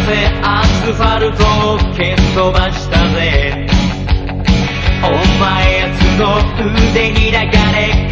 ぜアスファルトを蹴飛ばしたぜお前やつの腕に流れ